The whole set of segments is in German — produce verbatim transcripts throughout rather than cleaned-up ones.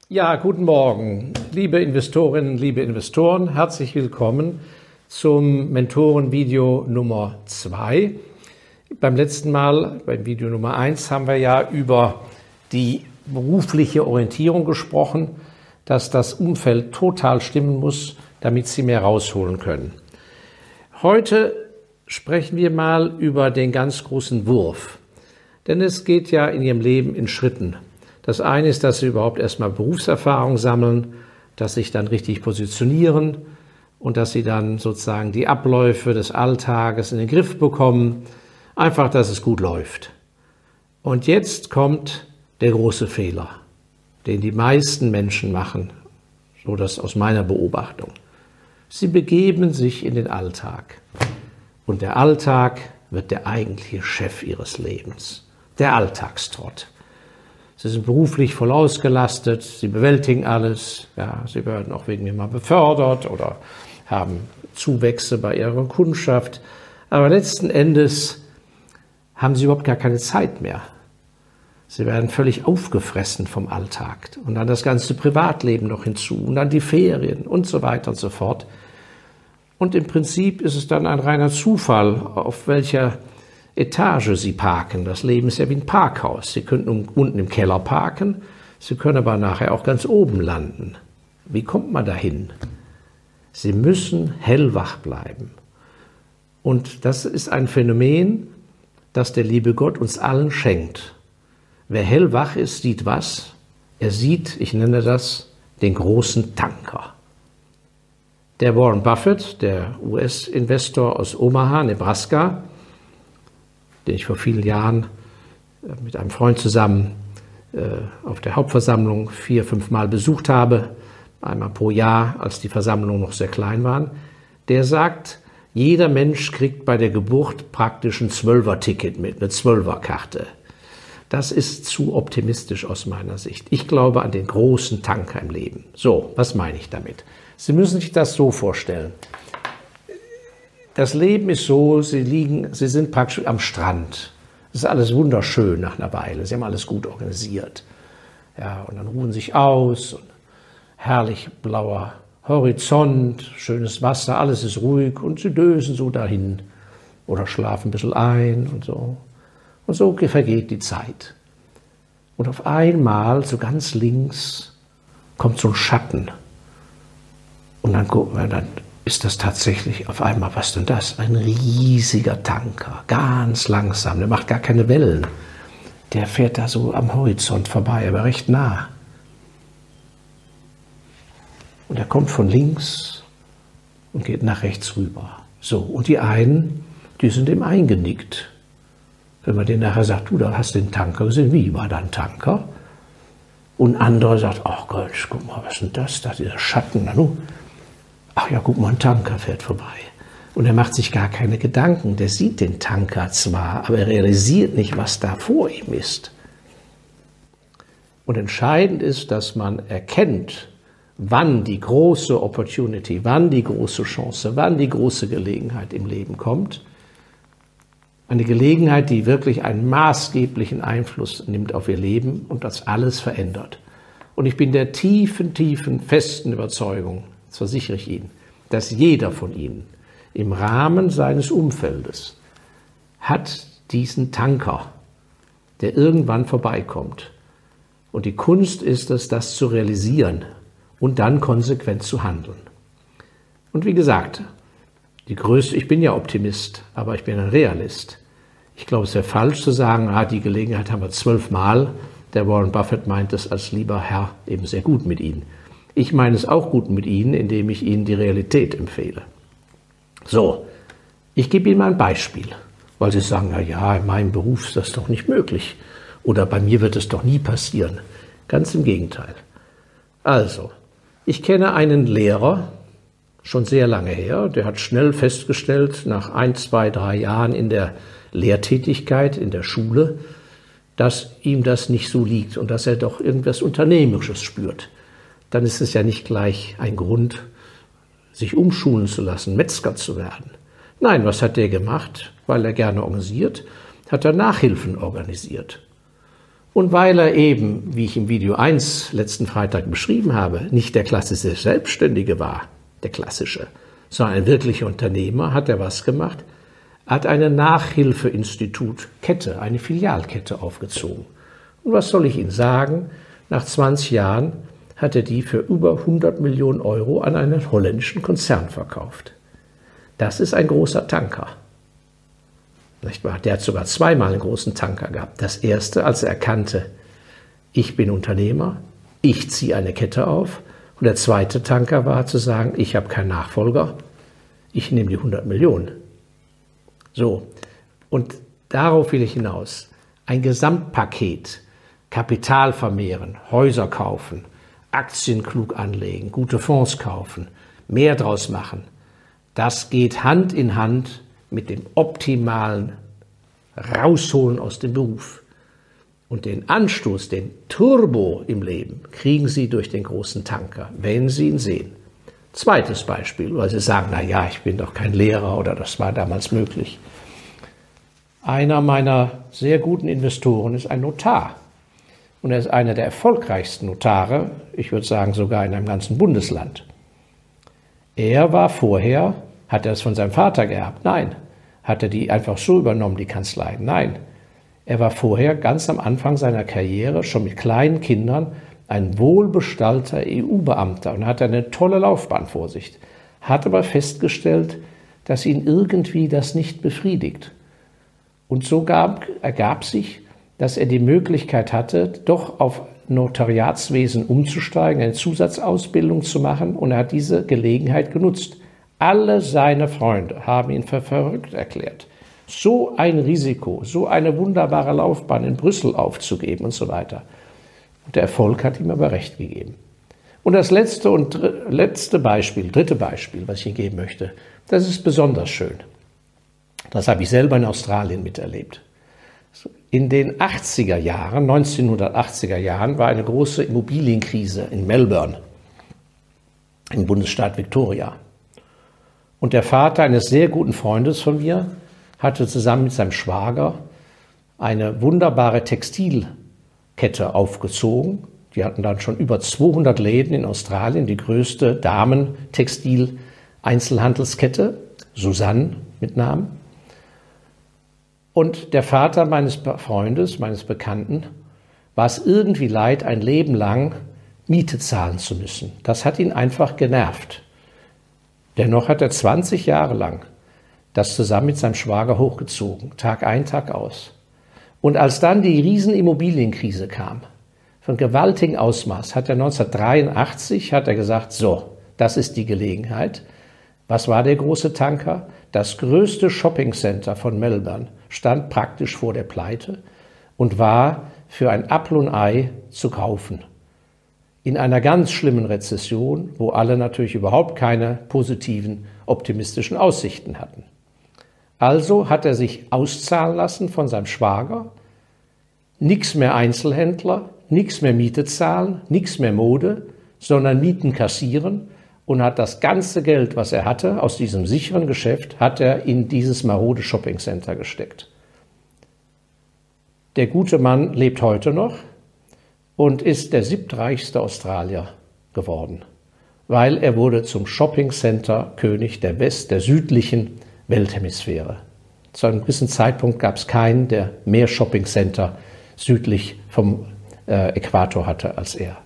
Ja, guten Morgen, liebe Investorinnen, liebe Investoren. Herzlich willkommen zum Mentorenvideo Nummer zwei. Beim letzten Mal, beim Video Nummer eins, haben wir ja über die berufliche Orientierung gesprochen, dass das Umfeld total stimmen muss, damit Sie mehr rausholen können. Heute sprechen wir mal über den ganz großen Wurf. Denn es geht ja in Ihrem Leben in Schritten. Das eine ist, dass Sie überhaupt erstmal Berufserfahrung sammeln, dass Sie sich dann richtig positionieren und dass Sie dann sozusagen die Abläufe des Alltages in den Griff bekommen. Einfach, dass es gut läuft. Und jetzt kommt der große Fehler, den die meisten Menschen machen, so das aus meiner Beobachtung. Sie begeben sich in den Alltag. Und der Alltag wird der eigentliche Chef Ihres Lebens. Der Alltagstrott. Sie sind beruflich voll ausgelastet, Sie bewältigen alles, ja, Sie werden auch wegen mir mal befördert oder haben Zuwächse bei Ihrer Kundschaft. Aber letzten Endes haben Sie überhaupt gar keine Zeit mehr. Sie werden völlig aufgefressen vom Alltag und dann das ganze Privatleben noch hinzu und dann die Ferien und so weiter und so fort. Und im Prinzip ist es dann ein reiner Zufall, auf welcher Etage Sie parken. Das Leben ist ja wie ein Parkhaus. Sie könnten unten im Keller parken, Sie können aber nachher auch ganz oben landen. Wie kommt man dahin? Sie müssen hellwach bleiben. Und das ist ein Phänomen, das der liebe Gott uns allen schenkt. Wer hellwach ist, sieht was? Er sieht, ich nenne das, den großen Tanker. Der Warren Buffett, der U S-Investor aus Omaha, Nebraska, den ich vor vielen Jahren mit einem Freund zusammen auf der Hauptversammlung vier, fünf Mal besucht habe, einmal pro Jahr, als die Versammlungen noch sehr klein waren, der sagt, jeder Mensch kriegt bei der Geburt praktisch ein Zwölfer-Ticket mit, eine Zwölferkarte. Das ist zu optimistisch aus meiner Sicht. Ich glaube an den großen Tanker im Leben. So, was meine ich damit? Sie müssen sich das so vorstellen. Das Leben ist so, Sie liegen, Sie sind praktisch am Strand. Es ist alles wunderschön nach einer Weile. Sie haben alles gut organisiert. Ja, und dann ruhen Sie sich aus. Und herrlich blauer Horizont, schönes Wasser, alles ist ruhig und Sie dösen so dahin oder schlafen ein bisschen ein und so. Und so vergeht die Zeit. Und auf einmal, so ganz links, kommt so ein Schatten. Und dann gucken wir, dann ist das tatsächlich auf einmal, was denn das? Ein riesiger Tanker, ganz langsam, der macht gar keine Wellen. Der fährt da so am Horizont vorbei, aber recht nah. Und er kommt von links und geht nach rechts rüber. So, und die einen, die sind ihm eingenickt. Wenn man denen nachher sagt, du, da hast du den Tanker gesehen, wie war da ein Tanker? Und andere sagt, ach Gott, guck mal, was ist denn das da, dieser Schatten, na nu. Ach ja, guck mal, ein Tanker fährt vorbei. Und er macht sich gar keine Gedanken. Der sieht den Tanker zwar, aber er realisiert nicht, was da vor ihm ist. Und entscheidend ist, dass man erkennt, wann die große Opportunity, wann die große Chance, wann die große Gelegenheit im Leben kommt. Eine Gelegenheit, die wirklich einen maßgeblichen Einfluss nimmt auf ihr Leben und das alles verändert. Und ich bin der tiefen, tiefen, festen Überzeugung, das versichere ich Ihnen, dass jeder von Ihnen im Rahmen seines Umfeldes hat diesen Tanker, der irgendwann vorbeikommt. Und die Kunst ist es, das zu realisieren und dann konsequent zu handeln. Und wie gesagt, die größte, ich bin ja Optimist, aber ich bin ein Realist. Ich glaube, es wäre falsch zu sagen, ah, die Gelegenheit haben wir zwölfmal. Der Warren Buffett meint es als lieber Herr eben sehr gut mit Ihnen. Ich meine es auch gut mit Ihnen, indem ich Ihnen die Realität empfehle. So, ich gebe Ihnen mal ein Beispiel, weil Sie sagen, na ja, in meinem Beruf ist das doch nicht möglich oder bei mir wird es doch nie passieren. Ganz im Gegenteil. Also, ich kenne einen Lehrer, schon sehr lange her, der hat schnell festgestellt, nach ein, zwei, drei Jahren in der Lehrtätigkeit, in der Schule, dass ihm das nicht so liegt und dass er doch irgendwas Unternehmerisches spürt. Dann ist es ja nicht gleich ein Grund, sich umschulen zu lassen, Metzger zu werden. Nein, was hat der gemacht? Weil er gerne organisiert, hat er Nachhilfen organisiert. Und weil er eben, wie ich im Video eins letzten Freitag beschrieben habe, nicht der klassische Selbstständige war, der klassische, sondern ein wirklicher Unternehmer, hat er was gemacht? Er hat eine Nachhilfeinstitut-Kette, eine Filialkette aufgezogen. Und was soll ich Ihnen sagen? Nach zwanzig Jahren hat er die für über hundert Millionen Euro an einen holländischen Konzern verkauft. Das ist ein großer Tanker. Nicht wahr? Der hat sogar zweimal einen großen Tanker gehabt. Das erste, als er erkannte, ich bin Unternehmer, ich ziehe eine Kette auf. Und der zweite Tanker war zu sagen, ich habe keinen Nachfolger, ich nehme die hundert Millionen. So, und darauf will ich hinaus. Ein Gesamtpaket, Kapital vermehren, Häuser kaufen, Aktien klug anlegen, gute Fonds kaufen, mehr draus machen. Das geht Hand in Hand mit dem optimalen Rausholen aus dem Beruf. Und den Anstoß, den Turbo im Leben, kriegen Sie durch den großen Tanker, wenn Sie ihn sehen. Zweites Beispiel, weil Sie sagen, na ja, ich bin doch kein Lehrer oder das war damals möglich. Einer meiner sehr guten Investoren ist ein Notar. Und er ist einer der erfolgreichsten Notare, ich würde sagen sogar in einem ganzen Bundesland. Er war vorher, hat er es von seinem Vater geerbt? Nein. Hat er die einfach so übernommen, die Kanzlei? Nein. Er war vorher ganz am Anfang seiner Karriere schon mit kleinen Kindern ein wohlbestallter E U-Beamter und hatte eine tolle Laufbahn vor sich. Hat aber festgestellt, dass ihn irgendwie das nicht befriedigt. Und so gab, ergab sich, dass er die Möglichkeit hatte, doch auf Notariatswesen umzusteigen, eine Zusatzausbildung zu machen, und er hat diese Gelegenheit genutzt. Alle seine Freunde haben ihn für verrückt erklärt. So ein Risiko, so eine wunderbare Laufbahn in Brüssel aufzugeben und so weiter. Und der Erfolg hat ihm aber recht gegeben. Und das letzte und letzte Beispiel, dritte Beispiel, was ich Ihnen geben möchte, das ist besonders schön. Das habe ich selber in Australien miterlebt. In den achtziger Jahren, neunzehnhundertachtziger Jahren, war eine große Immobilienkrise in Melbourne, im Bundesstaat Victoria. Und der Vater eines sehr guten Freundes von mir hatte zusammen mit seinem Schwager eine wunderbare Textilkette aufgezogen. Die hatten dann schon über zweihundert Läden in Australien, die größte Damen-Textil-Einzelhandelskette, Susanne mit Namen. Und der Vater meines Freundes, meines Bekannten, war es irgendwie leid, ein Leben lang Miete zahlen zu müssen. Das hat ihn einfach genervt. Dennoch hat er zwanzig Jahre lang das zusammen mit seinem Schwager hochgezogen, Tag ein, Tag aus. Und als dann die Riesenimmobilienkrise kam, von gewaltigem Ausmaß, hat er neunzehnhundertdreiundachtzig hat er gesagt, so, das ist die Gelegenheit. Was war der große Tanker? Das größte Shoppingcenter von Melbourne stand praktisch vor der Pleite und war für ein Apfel und Ei zu kaufen. In einer ganz schlimmen Rezession, wo alle natürlich überhaupt keine positiven, optimistischen Aussichten hatten. Also hat er sich auszahlen lassen von seinem Schwager, nichts mehr Einzelhändler, nichts mehr Miete zahlen, nichts mehr Mode, sondern Mieten kassieren, und hat das ganze Geld, was er hatte, aus diesem sicheren Geschäft, hat er in dieses marode Shoppingcenter gesteckt. Der gute Mann lebt heute noch und ist der siebtreichste Australier geworden, weil er wurde zum Shoppingcenter-König der West-, der südlichen Welthemisphäre. Zu einem gewissen Zeitpunkt gab es keinen, der mehr Shoppingcenter südlich vom äh, Äquator hatte als er.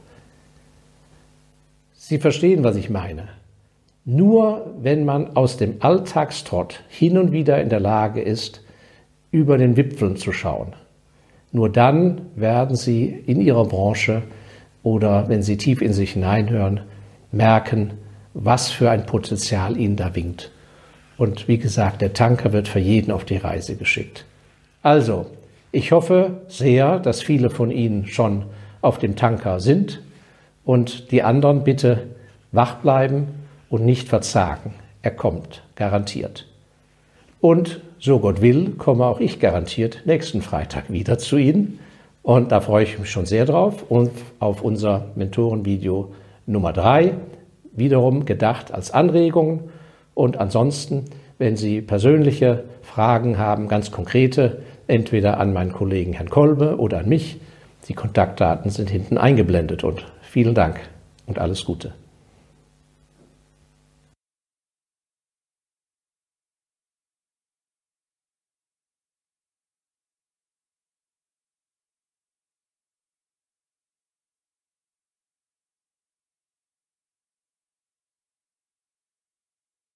Sie verstehen, was ich meine. Nur wenn man aus dem Alltagstrott hin und wieder in der Lage ist, über den Wipfeln zu schauen, nur dann werden Sie in Ihrer Branche oder wenn Sie tief in sich hineinhören, merken, was für ein Potenzial Ihnen da winkt. Und wie gesagt, der Tanker wird für jeden auf die Reise geschickt. Also, ich hoffe sehr, dass viele von Ihnen schon auf dem Tanker sind. Und die anderen bitte wach bleiben und nicht verzagen. Er kommt, garantiert. Und so Gott will, komme auch ich garantiert nächsten Freitag wieder zu Ihnen. Und da freue ich mich schon sehr drauf. Und auf unser Mentorenvideo Nummer drei, wiederum gedacht als Anregung. Und ansonsten, wenn Sie persönliche Fragen haben, ganz konkrete, entweder an meinen Kollegen Herrn Kolbe oder an mich, Die Kontaktdaten sind hinten eingeblendet und vielen Dank und alles Gute.